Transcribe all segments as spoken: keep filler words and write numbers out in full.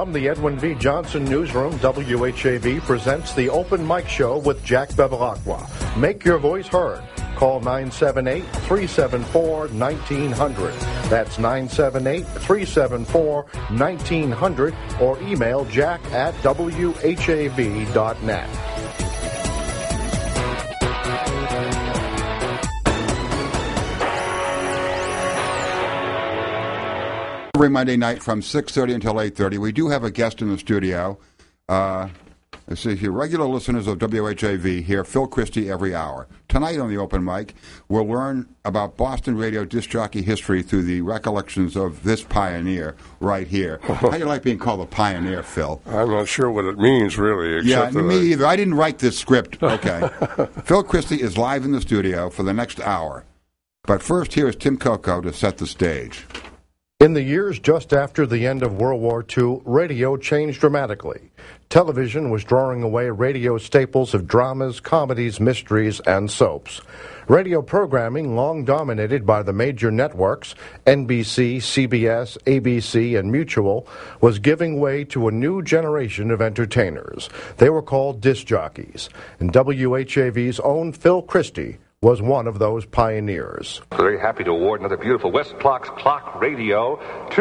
From the Edwin V. Johnson Newsroom, W H A V presents the Open Mic Show with Jack Bevilacqua. Make your voice heard. Call nine seven eight, three seven four, one nine zero zero. That's nine seven eight, three seven four, one nine zero zero or email jack at W H A V dot net. Every Monday night from six thirty until eight thirty. We do have a guest in the studio. Uh, let's see here. Regular listeners of W H A V hear Phil Christie every hour. Tonight on the Open Mic, we'll learn about Boston radio disc jockey history through the recollections of this pioneer right here. How do you like being called a pioneer, Phil? I'm not sure what it means, really. Yeah, Except me I... either. I didn't write this script. Okay. Phil Christie is live in the studio for the next hour. But first, here is Tim Coco to set the stage. In the years just after the end of World War Two, radio changed dramatically. Television was drawing away radio staples of dramas, comedies, mysteries, and soaps. Radio programming, long dominated by the major networks, N B C, C B S, A B C, and Mutual, was giving way to a new generation of entertainers. They were called disc jockeys, and W H A V's own Phil Christie was one of those pioneers. Very happy to award another beautiful West Clock's Clock Radio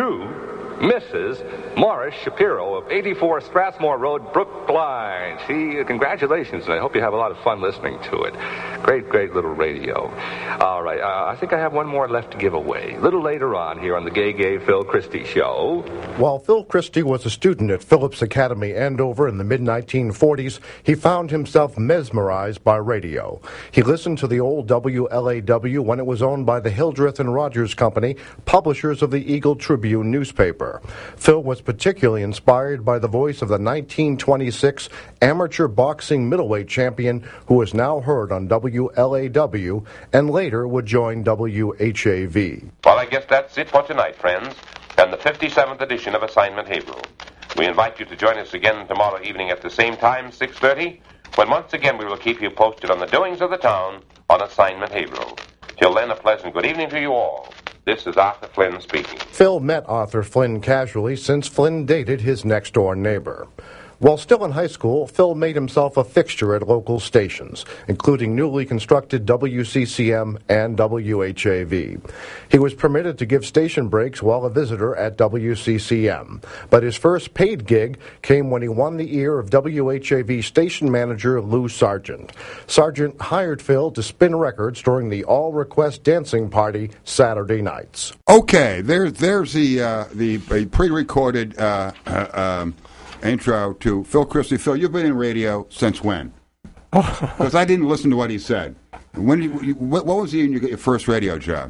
to Missus Morris Shapiro of eighty-four Strathmore Road, Brookline. She, uh, congratulations, and I hope you have a lot of fun listening to it. Great, great little radio. All right, uh, I think I have one more left to give away. A little later on here on the Gay Gay Phil Christie Show. While Phil Christie was a student at Phillips Academy, Andover in the mid nineteen forties, he found himself mesmerized by radio. He listened to the old W L A W when it was owned by the Hildreth and Rogers Company, publishers of the Eagle Tribune newspaper. Phil was particularly inspired by the voice of the nineteen twenty-six amateur boxing middleweight champion who is now heard on W L A W and later would join W H A V. Well, I guess that's it for tonight, friends, and the fifty-seventh edition of Assignment Haverhill. We invite you to join us again tomorrow evening at the same time, six thirty, when once again we will keep you posted on the doings of the town on Assignment Haverhill. Till then, a pleasant good evening to you all. This is Arthur Flynn speaking. Phil met Arthur Flynn casually since Flynn dated his next-door neighbor. While still in high school, Phil made himself a fixture at local stations, including newly constructed W C C M and W H A V. He was permitted to give station breaks while a visitor at W C C M, but his first paid gig came when he won the ear of W H A V station manager Lou Sargent. Sargent hired Phil to spin records during the all-request dancing party Saturday nights. Okay, there's there's the uh, the a pre-recorded uh, uh, um, intro to Phil Christie. Phil, you've been in radio since when? Because I didn't listen to what he said. When did you, what, what was the year you got your first radio job?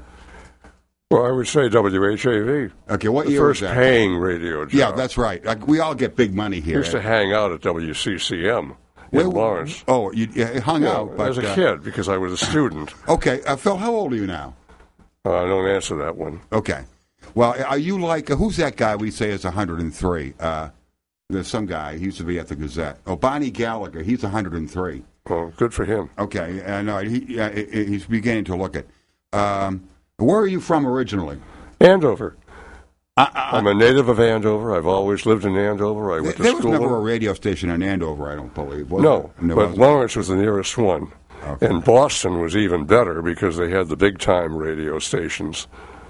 Well, I would say W H A V. Okay, what the year first was that? paying radio job. Yeah, that's right. Like, we all get big money here. I used to hang out at W C C M in Well, Lawrence. Oh, you, you hung yeah, out. But, as a uh, kid, because I was a student. Okay, uh, Phil, how old are you now? Uh, I don't answer that one. Okay. Well, are you like, uh, who's that guy we say is one hundred three? Uh, there's some guy, he used to be at the Gazette. Oh, Bonnie Gallagher, he's one hundred three. Oh, good for him. Okay, uh, no, he, uh, he's beginning to look at. Um, where are you from originally? Andover. Uh, uh, I'm a native of Andover. I've always lived in Andover. I went there to school. was never a radio station in Andover, I don't believe. Was no, there? but wasn't. Lawrence was the nearest one. Okay. And Boston was even better because they had the big-time radio stations.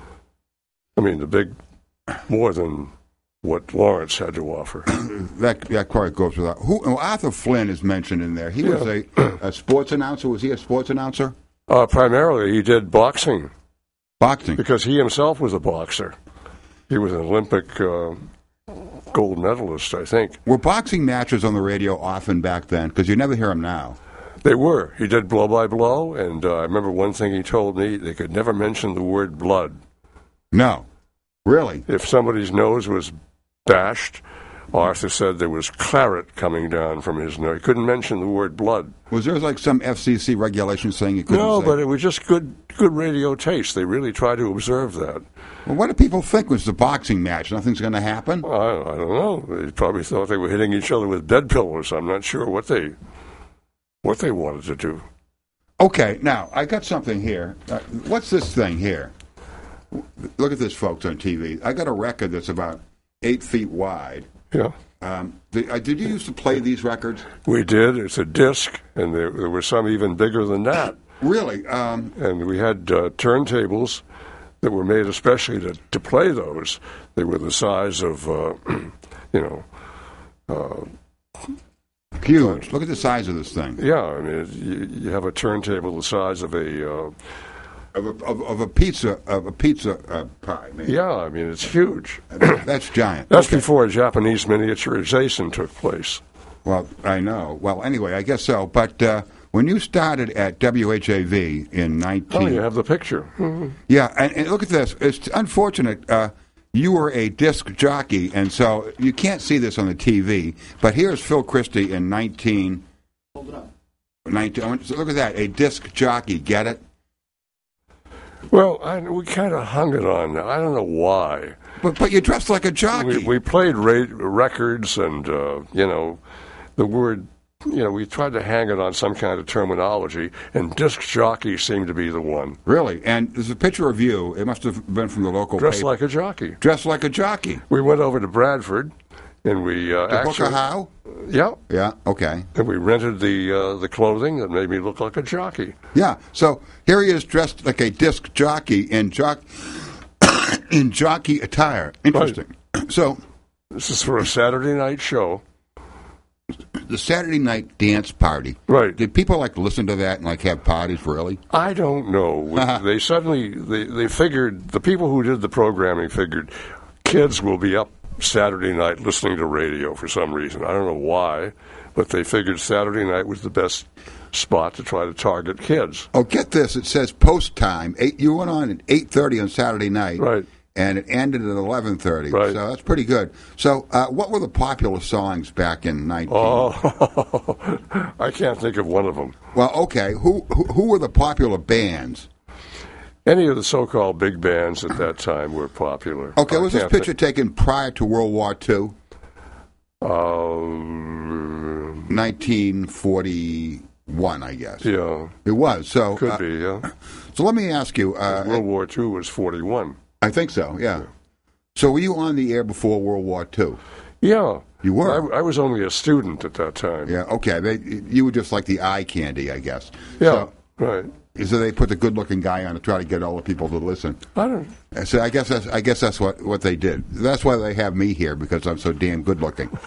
I mean, the big, more than what Lawrence had to offer. that that quite goes without. Who oh, Arthur Flynn is mentioned in there. He yeah. was a, a sports announcer. Was he a sports announcer? Uh, primarily, he did boxing. Boxing. Because he himself was a boxer. He was an Olympic uh, gold medalist, I think. Were boxing matches on the radio often back then? Because you never hear them now. They were. He did blow-by-blow, and uh, I remember one thing he told me, they could never mention the word blood. No. Really? If somebody's nose was bashed, Arthur said there was claret coming down from his nose. He couldn't mention the word blood. Was there like some F C C regulation saying you couldn't No, say? but it was just good good radio taste. They really tried to observe that. Well, what do people think was the boxing match? Nothing's going to happen? Well, I, I don't know. They probably thought they were hitting each other with bed pillows. I'm not sure what they what they wanted to do. Okay, now, I got something here. Uh, what's this thing here? Look at this, folks, on T V. I got a record that's about eight feet wide, Yeah. Um, the, uh, did you used to play these records? We did. It's a disc, and there, there were some even bigger than that. Really? Um, And we had uh, turntables that were made especially to, to play those. They were the size of, uh, you know, uh, huge. Look at the size of this thing. yeah, I mean, it, you, you have a turntable the size of a, uh, Of a, of, of a pizza, of a pizza uh, pie, maybe. yeah, I mean, it's huge. That's giant. That's Okay. before Japanese miniaturization took place. Well, I know. Well, anyway, I guess so. But uh, when you started at W H A V in nineteen... Oh, you have the picture. Mhm. Yeah, and, and look at this. It's unfortunate. Uh, you were a disc jockey, and so you can't see this on the T V. But here's Phil Christie in nineteen... Hold it up. nineteen, so look at that, a disc jockey. Get it? Well, I, we kind of hung it on. I don't know why. But but you're dressed like a jockey. We, we played ra- records, and uh, you know, the word. You know, we tried to hang it on some kind of terminology, and disc jockey seemed to be the one. Really? And there's a picture of you. It must have been from the local Dressed paper. like a jockey. Dressed like a jockey. We went over to Bradford, and we uh, To actually, Hook-a-how? yeah, Yeah, okay. and we rented the uh, the clothing that made me look like a jockey. Yeah, so here he is dressed like a disc jockey in jock in jockey attire. Interesting. So This is for a Saturday night show. the Saturday night dance party. Right. Did people like listen to that and like have parties, really? I don't know. They suddenly they, they figured the people who did the programming figured kids will be up Saturday night listening to radio for some reason. I don't know why, but they figured Saturday night was the best spot to try to target kids. Oh, get this. It says post time. Eight, you went on at eight thirty on Saturday night. Right. And it ended at eleven thirty. Right. So that's pretty good. So uh, what were the popular songs back in nineteen? Oh, I can't think of one of them. Well, okay. Who, who who were the popular bands? Any of the so-called big bands at that time were popular. Okay, I was this can't picture think- taken prior to World War Two? Um, nineteen forty-one, I guess. yeah, It was. So could uh, be, yeah. So let me ask you. Uh, World War Two was forty-one. I think so. Yeah. So were you on the air before World War Two? Yeah. You were? I, I was only a student at that time. Yeah. Okay. They, you were just like the eye candy, I guess. Yeah, So, right. so they put the good-looking guy on to try to get all the people to listen. I don't... So I guess that's I guess that's what, what they did. That's why they have me here, because I'm so damn good-looking.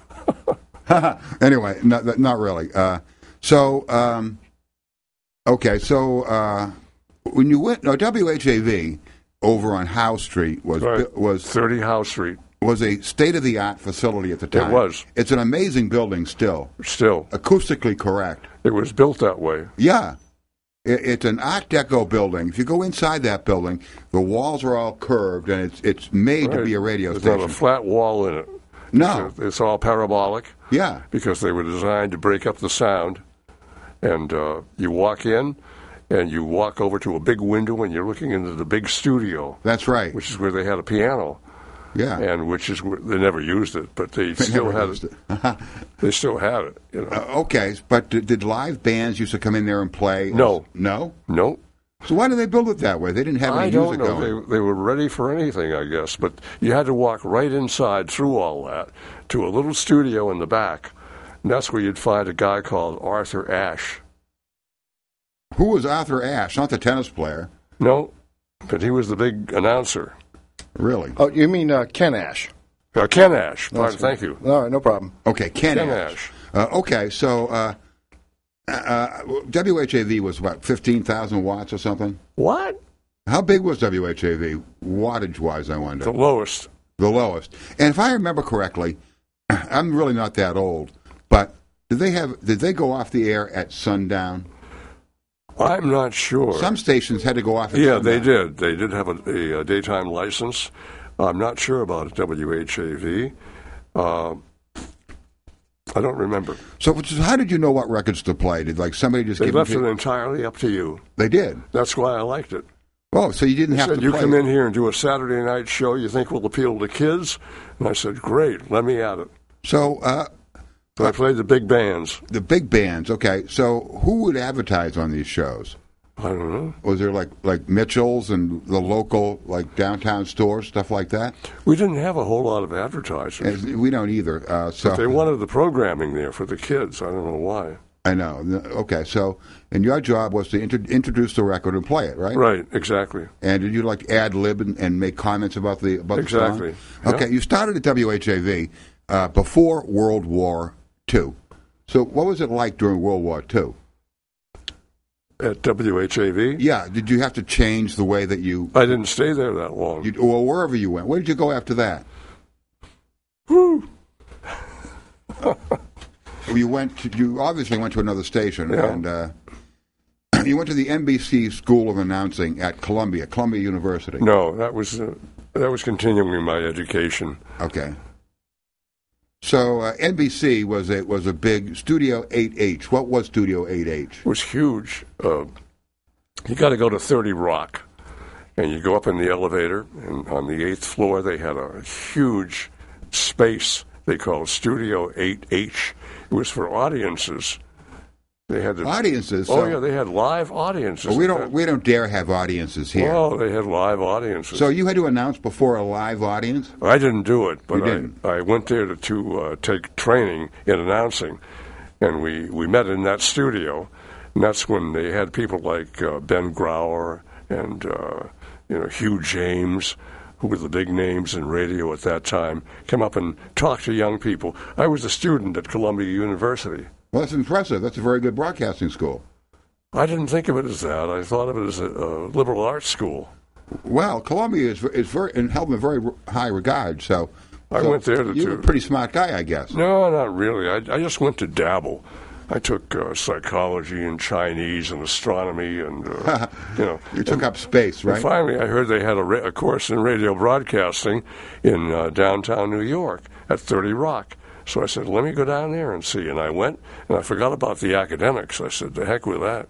Anyway, not not really. Uh, so um, okay. So uh, when you went, no, W H A V over on Howe Street was Right. was thirty Howe Street, was a state-of-the-art facility at the time. was. It's an amazing building still, still. acoustically correct. It was built that way. Yeah. It, it's an Art Deco building. If you go inside that building, the walls are all curved, and it's it's made to Right. be a radio There's station. not a flat wall in it. No. It's, it's all parabolic Yeah. because they were designed to break up the sound. And uh, you walk in, and you walk over to a big window, and you're looking into the big studio, That's right. which is where they had a piano, yeah. and which is where they never used it, but they, still never had used it. it. They still had it. You know. Uh, okay, but did, did live bands used to come in there and play? No. No? no. So why did they build it that way? They didn't have any I don't music know. going. They, they were ready for anything, I guess. But you had to walk right inside through all that to a little studio in the back. And that's where you'd find a guy called Arthur Ashe. Who was Arthur Ashe? Not the tennis player. No, but he was the big announcer. Really? Oh, you mean uh, Ken Ash? Uh, Ken Ashe. No, Pardon, that's thank you. All right, no problem. Okay, Ken, Ken Ashe. Ashe. Uh, okay, so uh, uh, W H A V was about fifteen thousand watts or something? What? How big was W H A V, wattage-wise, I wonder? The lowest. The lowest. And if I remember correctly, I'm really not that old, but did they have? Did they go off the air at sundown? I'm not sure. Some stations had to go off at yeah, sundown. they did. They did have a, a, a daytime license. I'm not sure about W H A V. Uh, I don't remember. So, so how did you know what records to play? Did like somebody just They give left them it to- entirely up to you. They did. That's why I liked it. Oh, so you didn't They have said, to you play come it. in here and do a Saturday night show you think will appeal to kids? And I said, great, let me at it. So uh, So I played the big bands. the big bands. Okay, so who would advertise on these shows? I don't know. Was there like like Mitchell's and the local like downtown stores, stuff like that? We didn't have a whole lot of advertisers. And we don't either. Uh, so But they wanted the programming there for the kids. I don't know why. I know. Okay, so and your job was to intro- introduce the record and play it, right? Right, exactly. And did you like ad lib and, and make comments about the about Exactly. the song? Okay, Yeah. you started at W H A V uh, before World War Two. So what was it like during World War Two? At W H A V? Yeah, did you have to change the way that you, I didn't stay there that long. you or wherever you went? Where did you go after that? Whew. You went. To, you obviously went to another station, Yeah. and uh, you went to the N B C School of Announcing at Columbia, Columbia University. No, that was uh, that was continuing my education. Okay. So uh, N B C was a was a big Studio eight H. What was Studio eight H? It was huge. Uh, you got to go to thirty Rock, and you go up in the elevator, and on the eighth floor they had a huge space they called Studio eight H. It was for audiences. They had the, Audiences. Oh so- yeah, they had live audiences. Well, we at don't that- we don't dare have audiences here. Well, they had live audiences. So you had to announce before a live audience? I didn't do it, but You didn't? I, I went there to, to uh, take training in announcing, and we, we met in that studio, and that's when they had people like uh, Ben Grauer and uh, you know Hugh James, who were the big names in radio at that time, come up and talk to young people. I was a student at Columbia University. Well, that's impressive. That's a very good broadcasting school. I didn't think of it as that. I thought of it as a, a liberal arts school. Well, Columbia is is very and held in very high regard. So I so went there to- You're a to- pretty smart guy, I guess. No, not really. I, I just went to dabble. I took uh, psychology and Chinese and astronomy and, uh, you know. You took up space, And right? finally, I heard they had a, ra- a course in radio broadcasting in uh, downtown New York at thirty Rock. So I said, let me go down there and see. And I went, and I forgot about the academics. I said, the heck with that.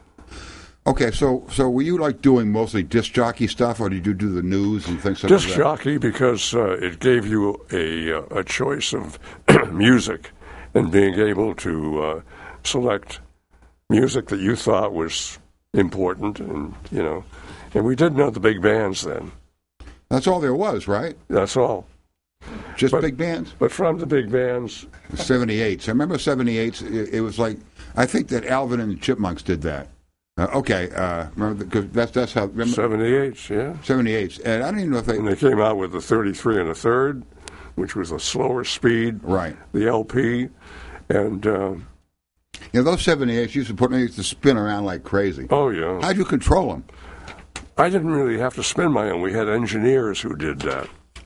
Okay, so so were you like doing mostly disc jockey stuff, or did you do the news and things like Disc that? jockey because uh, it gave you a, uh, a choice of music and being able to uh, select music that you thought was important, and you know, and we did know the big bands then. That's all there was, right? That's all. Just But- big bands. But from the big bands, seventy-eights. I remember seventy-eights. It, it was like I think that Alvin and the Chipmunks did that. Uh, okay, uh, remember because that's that's how remember, seventy-eights, yeah. seventy-eights. And I don't even know if they And they came out with the thirty-three and a third, which was a slower speed. right. The L P, and uh, You know, those seventy-eights used to put me used to spin around like crazy. oh yeah, How'd you control them? I didn't really have to spin my own. We had engineers who did that.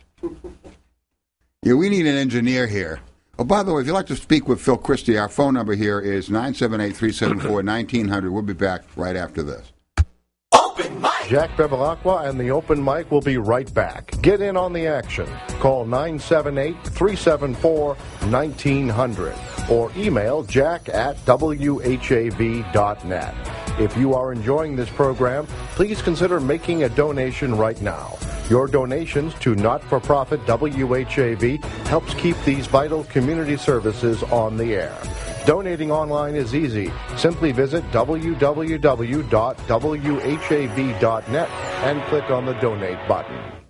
Yeah, we need an engineer here. Oh, by the way, if you'd like to speak with Phil Christie, our phone number here is nine seven eight, three seven four, one nine zero zero. We'll be back right after this. Jack Bevilacqua and the Open Mic will be right back. Get in on the action. Call nine seven eight, three seven four, one nine zero zero or email jack at w h a v dot net. If you are enjoying this program, please consider making a donation right now. Your donations to not-for-profit W H A V helps keep these vital community services on the air. Donating online is easy. Simply visit w w w dot w h a v dot net and click on the donate button.